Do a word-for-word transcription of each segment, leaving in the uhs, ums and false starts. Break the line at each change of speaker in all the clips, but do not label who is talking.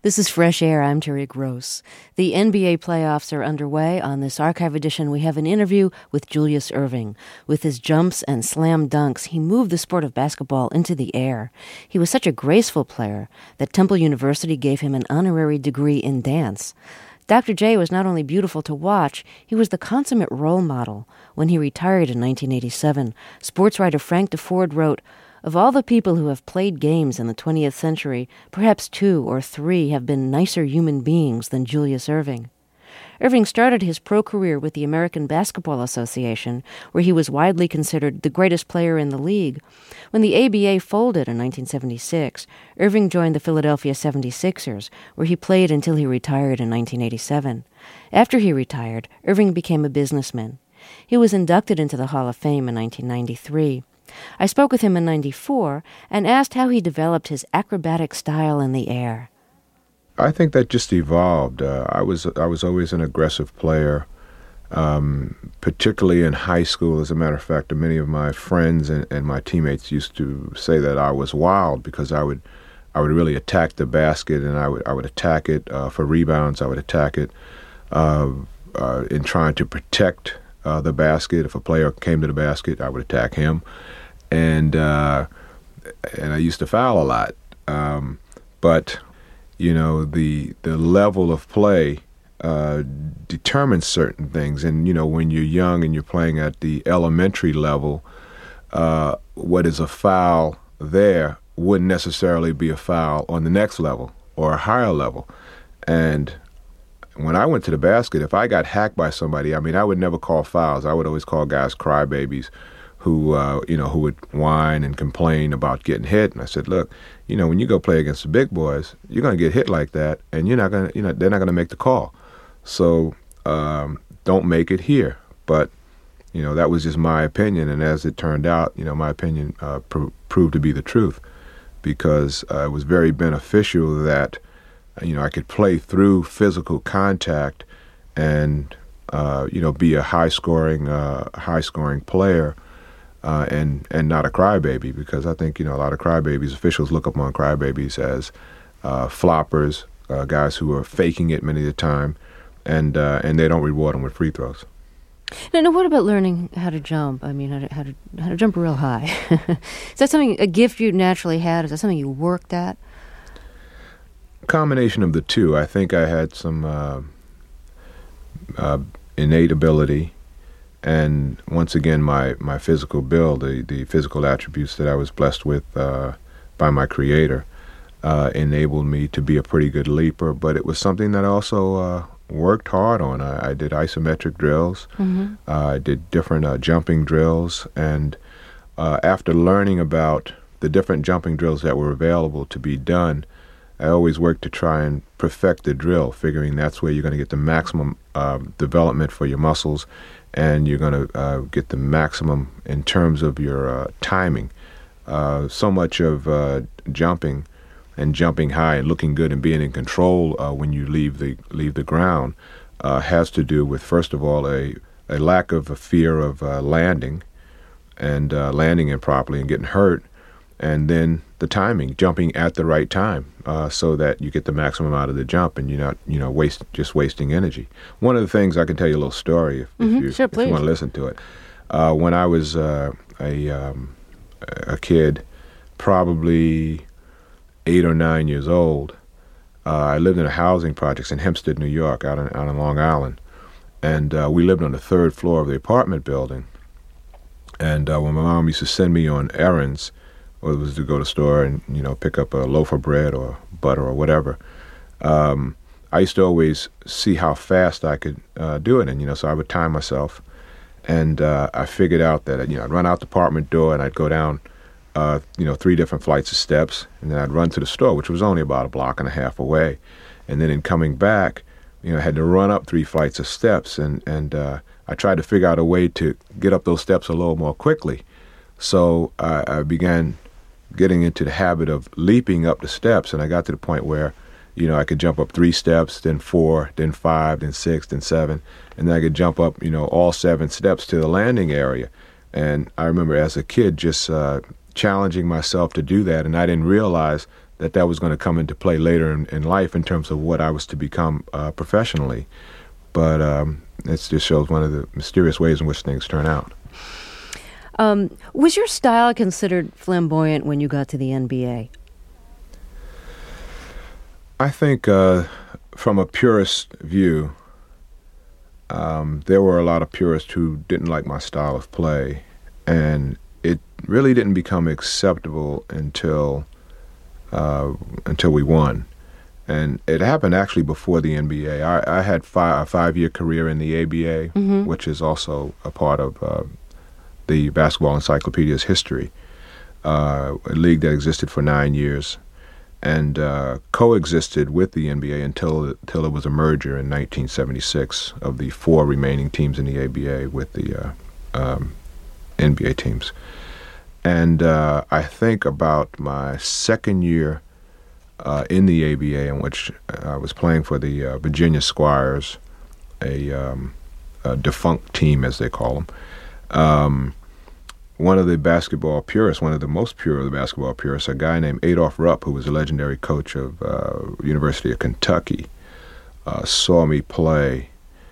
This is Fresh Air. I'm Terry Gross. The N B A playoffs are underway. On this archive edition, we have an interview with Julius Erving. With his jumps and slam dunks, he moved the sport of basketball into the air. He was such a graceful player that Temple University gave him an honorary degree in dance. Doctor J was not only beautiful to watch, he was the consummate role model. When he retired in nineteen eighty-seven, sports writer Frank DeFord wrote, "Of all the people who have played games in the twentieth century, perhaps two or three have been nicer human beings than Julius Erving." Erving started his pro career with the American Basketball Association, where he was widely considered the greatest player in the league. When the A B A folded in nineteen seventy-six, Erving joined the Philadelphia seventy-sixers, where he played until he retired in nineteen eighty-seven. After he retired, Erving became a businessman. He was inducted into the Hall of Fame in nineteen ninety-three. I spoke with him in ninety-four and asked how he developed his acrobatic style in the air.
I think that just evolved. Uh, I was I was always an aggressive player, um, particularly in high school. As a matter of fact, many of my friends and, and my teammates used to say that I was wild because I would I would really attack the basket, and I would I would attack it uh, for rebounds. I would attack it uh, uh, in trying to protect uh, the basket. If a player came to the basket, I would attack him. And uh, and I used to foul a lot, um, but you know the the level of play uh, determines certain things. And you know when you're young and you're playing at the elementary level, uh, what is a foul there wouldn't necessarily be a foul on the next level or a higher level. And when I went to the basket, if I got hacked by somebody, I mean, I would never call fouls. I would always call guys crybabies, who uh, you know, who would whine and complain about getting hit. And I said, look, you know, when you go play against the big boys, you're going to get hit like that, and you're not going to, you know, they're not going to make the call. So um, don't make it here. But you know, that was just my opinion, and as it turned out, you know, my opinion uh, pr- proved to be the truth, because uh, it was very beneficial that you know I could play through physical contact and uh, you know be a high scoring uh, high scoring player. Uh, and and not a crybaby, because I think you know a lot of crybabies, officials look upon crybabies as uh, floppers, uh, guys who are faking it many of the time, and uh, and they don't reward them with free throws.
Now, now, what about learning how to jump? I mean, how to how to, how to jump real high? Is that something, a gift you naturally had? Is that something you worked at?
Combination of the two. I think I had some uh, uh, innate ability. And once again, my, my physical build, the, the physical attributes that I was blessed with uh, by my Creator, uh, enabled me to be a pretty good leaper. But it was something that I also uh, worked hard on. I, I did isometric drills. Mm-hmm. uh, I did different uh, jumping drills. And uh, after learning about the different jumping drills that were available to be done, I always worked to try and perfect the drill, figuring that's where you're going to get the maximum uh, development for your muscles, and you're going to uh, get the maximum in terms of your uh, timing. Uh, so much of uh, jumping and jumping high and looking good and being in control uh, when you leave the leave the ground uh, has to do with, first of all, a, a lack of a fear of uh, landing and uh, landing improperly and getting hurt, and then the timing, jumping at the right time, uh, so that you get the maximum out of the jump and you're not, you know, waste just wasting energy. One of the things, I can tell you a little story if,
mm-hmm.
if, you,
sure,
if you want to listen to it. Uh, when I was uh, a um, a kid, probably eight or nine years old, uh, I lived in a housing projects in Hempstead, New York, out in, out in Long Island, and uh, we lived on the third floor of the apartment building. And uh, when my mom used to send me on errands, or it was to go to the store and, you know, pick up a loaf of bread or butter or whatever, um, I used to always see how fast I could uh, do it. And, you know, so I would time myself. And uh, I figured out that, you know, I'd run out the apartment door and I'd go down, uh, you know, three different flights of steps. And then I'd run to the store, which was only about a block and a half away. And then in coming back, you know, I had to run up three flights of steps. And, and uh, I tried to figure out a way to get up those steps a little more quickly. So I, I began getting into the habit of leaping up the steps, and I got to the point where, you know, I could jump up three steps, then four, then five, then six, then seven, and then I could jump up, you know, all seven steps to the landing area. And I remember as a kid just uh, challenging myself to do that, and I didn't realize that that was going to come into play later in, in life in terms of what I was to become uh, professionally. But um, it just shows one of the mysterious ways in which things turn out.
Um, was your style considered flamboyant when you got to the N B A?
I think uh, from a purist view, um, there were a lot of purists who didn't like my style of play, and it really didn't become acceptable until uh, until we won. And it happened actually before the N B A. I, I had five, a five-year career in the A B A, mm-hmm. which is also a part of uh, the Basketball Encyclopedia's history, uh, a league that existed for nine years and uh, coexisted with the N B A until, until it was a merger in nineteen seventy-six of the four remaining teams in the A B A with the uh, um, N B A teams. And uh, I think about my second year uh, in the A B A, in which I was playing for the uh, Virginia Squires, a, um, a defunct team, as they call them. Um, one of the basketball purists, one of the most pure of the basketball purists, a guy named Adolph Rupp, who was a legendary coach of uh, University of Kentucky, uh, saw me play,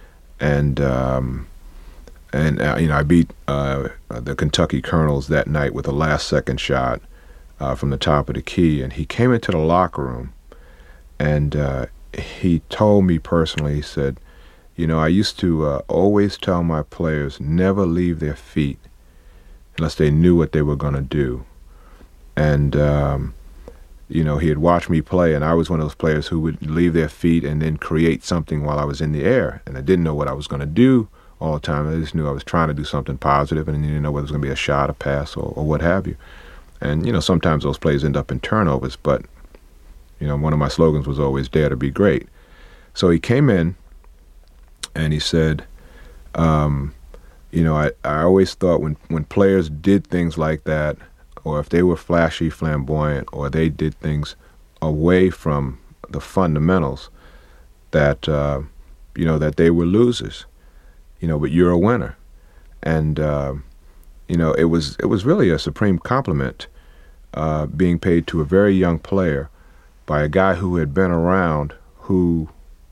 and um, and uh, you know I beat uh, the Kentucky Colonels that night with a last-second shot uh, from the top of the key, and he came into the locker room, and uh, he told me personally, he said, you know, I used to uh, always tell my players never leave their feet unless they knew what they were going to do. And, um, you know, he had watched me play, and I was one of those players who would leave their feet and then create something while I was in the air. And I didn't know what I was going to do all the time. I just knew I was trying to do something positive, and I didn't know whether it was going to be a shot, a pass, or, or what have you. And, you know, sometimes those plays end up in turnovers, but, you know, one of my slogans was always dare to be great. So he came in, and he said, um, you know, I, I always thought when, when players did things like that, or if they were flashy, flamboyant, or they did things away from the fundamentals, that, uh, you know, that they were losers, you know, but you're a winner. And, uh, you know, it was, it was really a supreme compliment uh, being paid to a very young player by a guy who had been around, who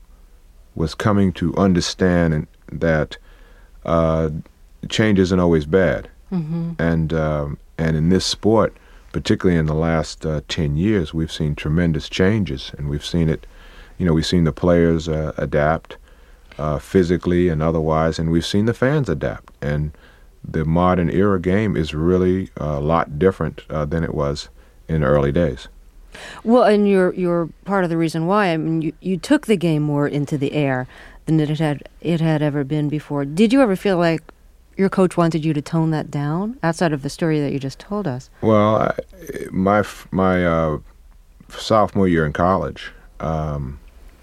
was coming to understand and that uh, change isn't always bad. Mm-hmm. And um, and in this sport, particularly in the last uh, ten years, we've seen tremendous changes, and we've seen it, you know, we've seen the players uh, adapt uh, physically and otherwise, and we've seen the fans adapt. And the modern era game is really a lot different uh, than it was in the early days.
Well, and you're you're part of the reason why. I mean, you, you took the game more into the air than it had it had ever been before. Did you ever feel like your coach wanted you to tone that down, outside of the story that you just told us?
Well, I, my my uh, sophomore year in college, um,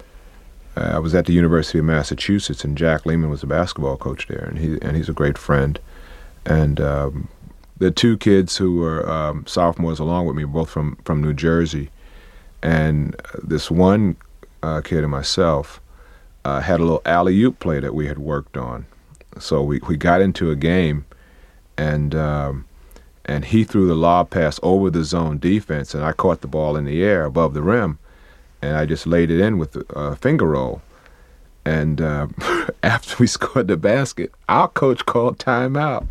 I was at the University of Massachusetts, and Jack Lehman was the basketball coach there, and he and he's a great friend. And um, the two kids who were um, sophomores along with me, both from, from New Jersey, and this one uh, kid and myself uh, had a little alley-oop play that we had worked on. So we, we got into a game, and um, and he threw the lob pass over the zone defense, and I caught the ball in the air above the rim, and I just laid it in with a uh, finger roll. And uh, after we scored the basket, our coach called timeout.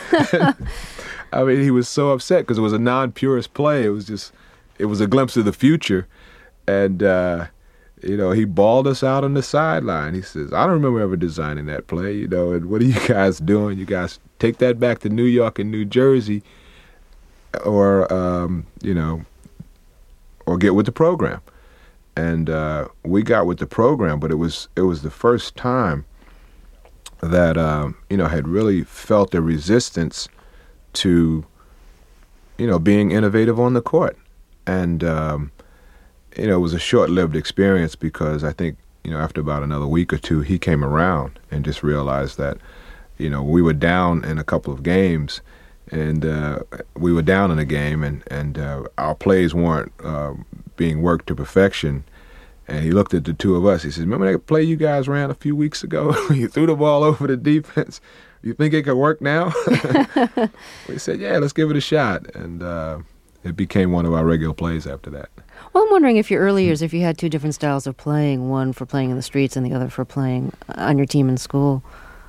I mean, he was so upset because it was a non-purist play. It was just, it was a glimpse of the future. And, uh, you know, he balled us out on the sideline. He says, I don't remember ever designing that play, you know, and what are you guys doing? You guys take that back to New York and New Jersey, or, um, you know, or get with the program. And uh, we got with the program, but it was it was the first time that, um, you know, I had really felt the resistance to, you know, being innovative on the court. And, um, you know, it was a short-lived experience because I think, you know, after about another week or two, he came around and just realized that, you know, we were down in a couple of games, and uh, we were down in a game, and, and uh, our plays weren't uh, being worked to perfection. And he looked at the two of us. He says, remember that play you guys ran a few weeks ago? You threw the ball over the defense. You think it could work now? We said, yeah, let's give it a shot. And uh, it became one of our regular plays after that.
Well, I'm wondering if your early years, if you had two different styles of playing, one for playing in the streets and the other for playing on your team in school.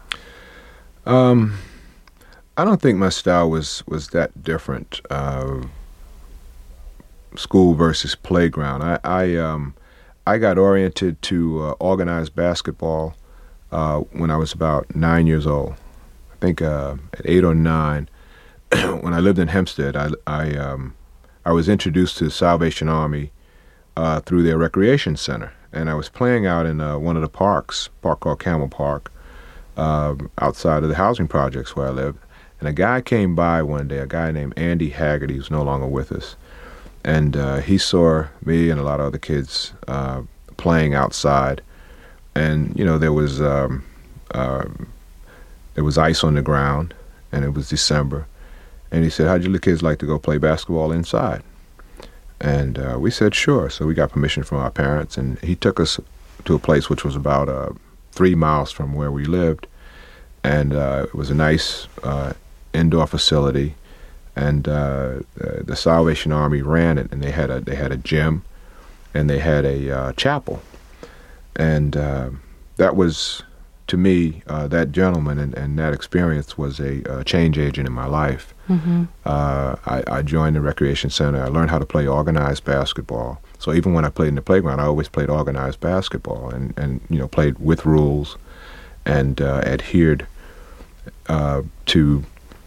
Um, I don't think my style was, was that different, uh, school versus playground. I I, um, I got oriented to uh, organized basketball uh, when I was about nine years old. I think uh, at eight or nine, when I lived in Hempstead, I, I, um, I was introduced to the Salvation Army uh, through their recreation center. And I was playing out in uh, one of the parks, a park called Camel Park, uh, outside of the housing projects where I lived. And a guy came by one day, a guy named Andy Haggerty, who's no longer with us. And uh, he saw me and a lot of other kids uh, playing outside. And, you know, there was um, uh, there was ice on the ground, and it was December. And he said, how'd you kids like to go play basketball inside? And uh, we said, sure. So we got permission from our parents, and he took us to a place which was about uh, three miles from where we lived. And uh, it was a nice uh, indoor facility. And uh, the Salvation Army ran it, and they had a they had a gym, and they had a uh, chapel, and uh, that was, to me, uh, that gentleman and, and that experience was a, a change agent in my life. Mm-hmm. uh, I, I joined the recreation center. I learned how to play organized basketball. So even when I played in the playground, I always played organized basketball, and, and you know played with rules, and uh, adhered uh, to.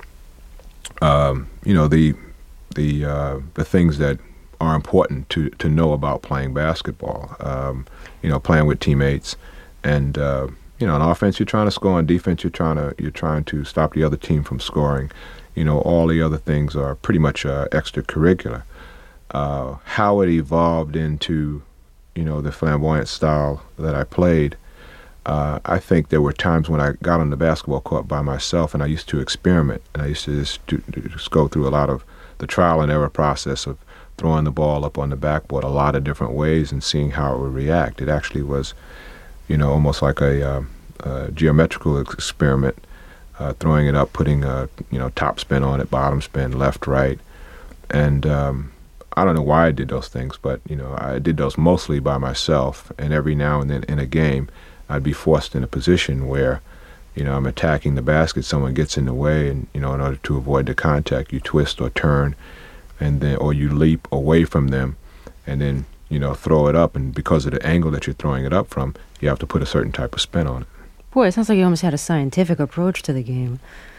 Um, you know the the uh, the things that are important to, to know about playing basketball. Um, you know, playing with teammates, and uh, you know, on offense you're trying to score, on defense you're trying to you're trying to stop the other team from scoring. You know, all the other things are pretty much uh, extracurricular. Uh, how it evolved into, you know, the flamboyant style that I played. Uh, I think there were times when I got on the basketball court by myself, and I used to experiment, and I used to just, do, just go through a lot of the trial and error process of throwing the ball up on the backboard a lot of different ways and seeing how it would react. It actually was, you know, almost like a, uh, a geometrical experiment, uh, throwing it up, putting a, you know, top spin on it, bottom spin, left, right, and um, I don't know why I did those things, but, you know, I did those mostly by myself, and every now and then in a game, I'd be forced in a position where, you know, I'm attacking the basket, someone gets in the way, and, you know, in order to avoid the contact, you twist or turn, and then, or you leap away from them, and then, you know, throw it up, and because of the angle that you're throwing it up from, you have to put a certain type of spin on it.
Boy, it sounds like you almost had a scientific approach to the game.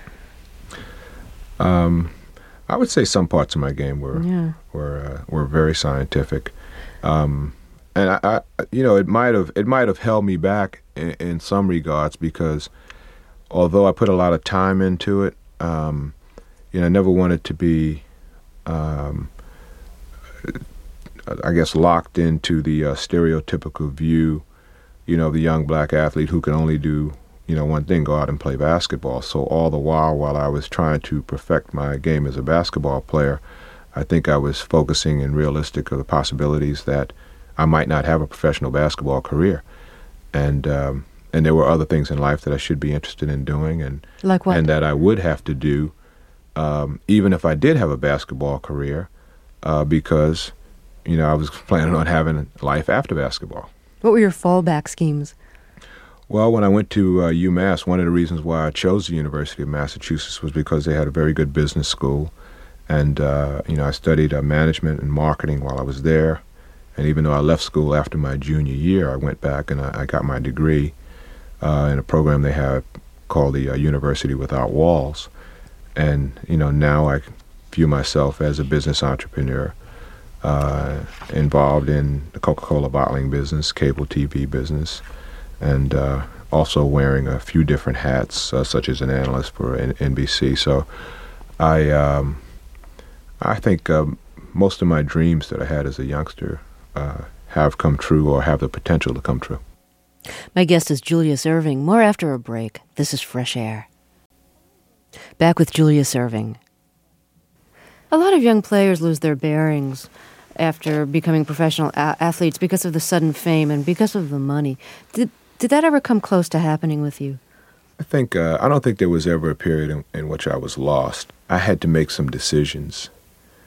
Um, I would say some parts of my game were
yeah.
were uh, were very scientific. Um, And I, I, you know, it might have it might have held me back in, in some regards because, although I put a lot of time into it, um, you know, I never wanted to be, um, I guess, locked into the uh, stereotypical view, you know, of the young black athlete who can only do, you know, one thing: go out and play basketball. So all the while, while I was trying to perfect my game as a basketball player, I think I was focusing and realistic of the possibilities that I might not have a professional basketball career, and um, and there were other things in life that I should be interested in doing, and
like what?
and that I would have to do, um, even if I did have a basketball career, uh, because, you know, I was planning on having life after basketball.
What were your fallback schemes?
Well, when I went to uh, UMass, one of the reasons why I chose the University of Massachusetts was because they had a very good business school, and uh, you know, I studied uh, management and marketing while I was there. And even though I left school after my junior year, I went back and I, I got my degree uh, in a program they have called the uh, University Without Walls. And, you know, now I view myself as a business entrepreneur uh, involved in the Coca-Cola bottling business, cable T V business, and uh, also wearing a few different hats, uh, such as an analyst for N B C. So I, um, I think um, most of my dreams that I had as a youngster Uh, have come true or have the potential to come true.
My guest is Julius Erving. More after a break. This is Fresh Air. Back with Julius Erving. A lot of young players lose their bearings after becoming professional a- athletes because of the sudden fame and because of the money. Did did that ever come close to happening with you?
I think uh, I don't think there was ever a period in, in which I was lost. I had to make some decisions.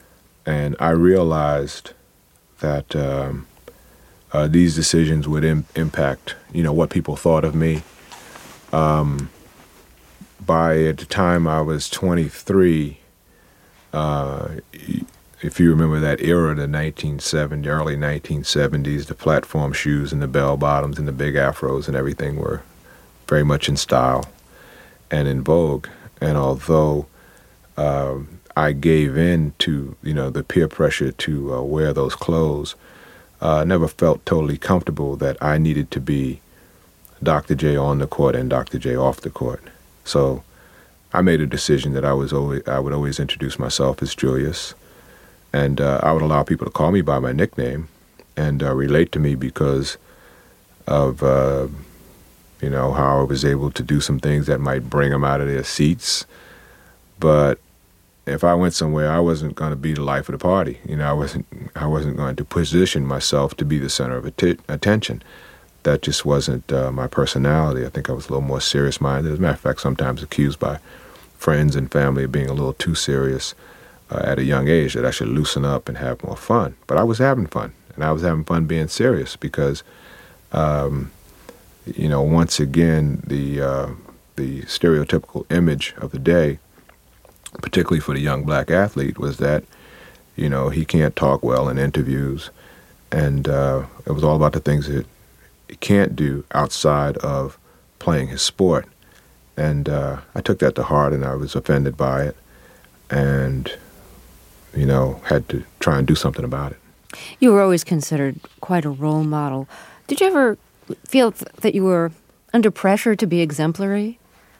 And I realized that um, uh, these decisions would im- impact, you know, what people thought of me. Um, by at the time I was twenty-three, uh, if you remember that era, the nineteen seventies, early nineteen seventies, the platform shoes and the bell bottoms and the big afros and everything were very much in style and in vogue. And although uh, I gave in to, you know, the peer pressure to uh, wear those clothes, I uh, never felt totally comfortable that I needed to be Doctor J on the court and Doctor J off the court. So I made a decision that I was always I would always introduce myself as Julius, and uh, I would allow people to call me by my nickname and uh, relate to me because of uh, you know how I was able to do some things that might bring them out of their seats. But if I went somewhere, I wasn't going to be the life of the party. You know, I wasn't I wasn't going to position myself to be the center of atti- attention. That just wasn't uh, my personality. I think I was a little more serious-minded. As a matter of fact, sometimes accused by friends and family of being a little too serious uh, at a young age, that I should loosen up and have more fun. But I was having fun, and I was having fun being serious because, um, you know, once again, the uh, the stereotypical image of the day, particularly for the young black athlete, was that, you know, he can't talk well in interviews, and uh, it was all about the things that he can't do outside of playing his sport. And uh, I took that to heart, and I was offended by it, and, you know, had to try and do something about it.
You were always considered quite a role model. Did you ever feel th- that you were under pressure to be exemplary?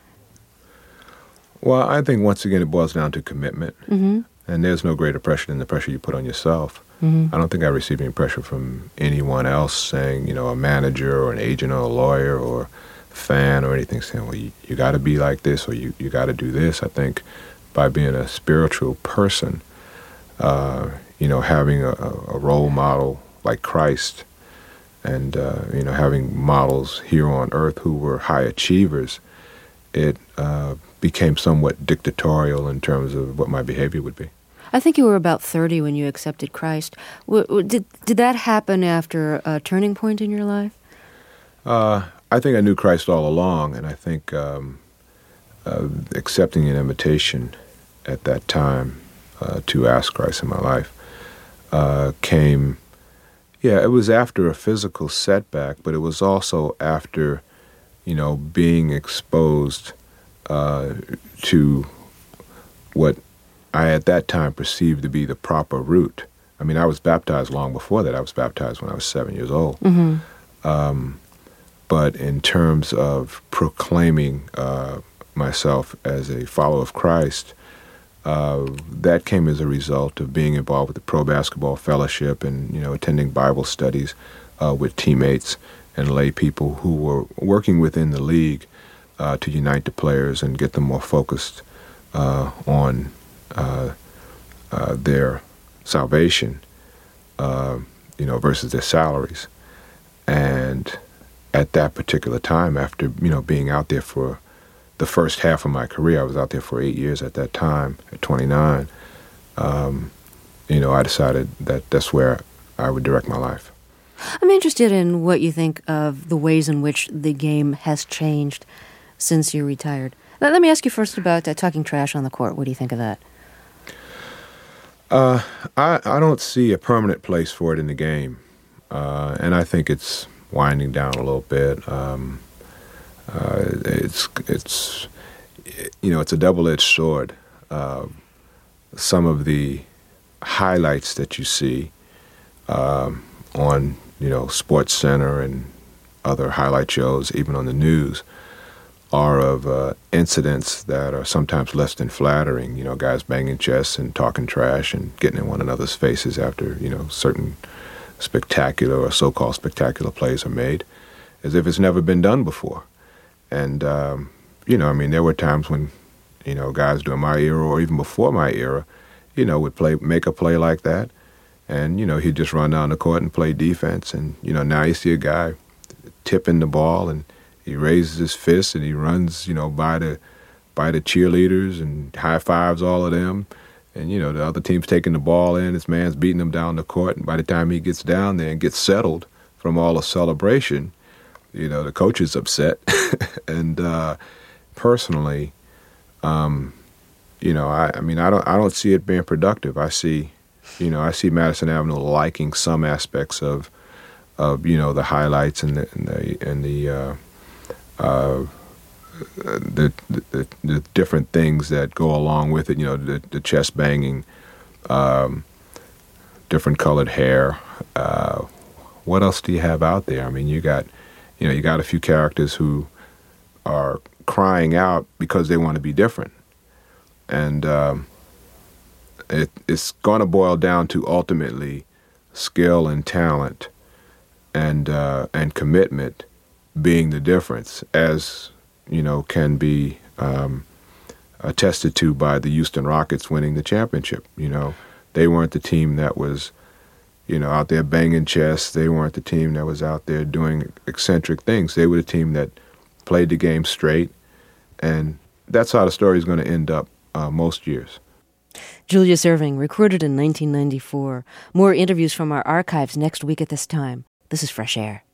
Well, I think once again it boils down to commitment.
Mm-hmm.
And there's no greater pressure than the pressure you put on yourself.
Mm-hmm.
I don't think I received any pressure from anyone else saying, you know, a manager or an agent or a lawyer or fan or anything saying, well, you, you got to be like this or you, you got to do this. I think by being a spiritual person, uh, you know, having a, a role model like Christ and, uh, you know, having models here on earth who were high achievers, it uh, became somewhat dictatorial in terms of what my behavior would be.
I think you were about thirty when you accepted Christ. W- w- did did that happen after a turning point in your life?
Uh, I think I knew Christ all along, and I think um, uh, accepting an invitation at that time uh, to ask Christ in my life uh, came, yeah, it was after a physical setback, but it was also after, you know, being exposed uh, to what I at that time perceived to be the proper route. I mean, I was baptized long before that. I was baptized when I was seven years old.
Mm-hmm.
Um, but in terms of proclaiming uh, myself as a follower of Christ, uh, that came as a result of being involved with the Pro Basketball Fellowship and, you know, attending Bible studies uh, with teammates and lay people who were working within the league uh, to unite the players and get them more focused uh, on uh, uh, their salvation, uh, you know, versus their salaries. And at that particular time, after, you know, being out there for the first half of my career, I was out there for eight years at that time, at twenty-nine, um, you know, I decided that that's where I would direct my life.
I'm interested in what you think of the ways in which the game has changed since you retired. Let, let me ask you first about uh, talking trash on the court. What do you think of that?
Uh, I, I don't see a permanent place for it in the game, uh, and I think it's winding down a little bit. Um, uh, it's it's you know it's a double-edged sword. Uh, some of the highlights that you see um, on you know Sports Center and other highlight shows, even on the news, are of uh, incidents that are sometimes less than flattering. You know, guys banging chests and talking trash and getting in one another's faces after, you know, certain spectacular or so-called spectacular plays are made, as if it's never been done before. And, um, you know, I mean, there were times when, you know, guys during my era or even before my era, you know, would play, make a play like that. And, you know, he'd just run down the court and play defense. And, you know, now you see a guy tipping the ball and he raises his fist and he runs, you know, by the by the cheerleaders and high fives all of them. And, you know, the other team's taking the ball in, this man's beating him down the court, and by the time he gets down there and gets settled from all the celebration, you know, the coach is upset. and uh, personally, um, you know, I, I mean, I don't, I don't see it being productive. I see, you know, I see Madison Avenue liking some aspects of, of you know, the highlights and the and the, and the uh, uh, The, the the different things that go along with it, you know, the, the chest banging, um, different colored hair. Uh, what else do you have out there? I mean, you got, you know, you got a few characters who are crying out because they want to be different, and um, it, it's going to boil down to ultimately skill and talent, and uh, and commitment being the difference, as you know, can be um, attested to by the Houston Rockets winning the championship. You know, they weren't the team that was, you know, out there banging chests. They weren't the team that was out there doing eccentric things. They were the team that played the game straight, and that's how the story is going to end up uh, most years.
Julius Erving, recruited in nineteen ninety-four. More interviews from our archives next week at this time. This is Fresh Air.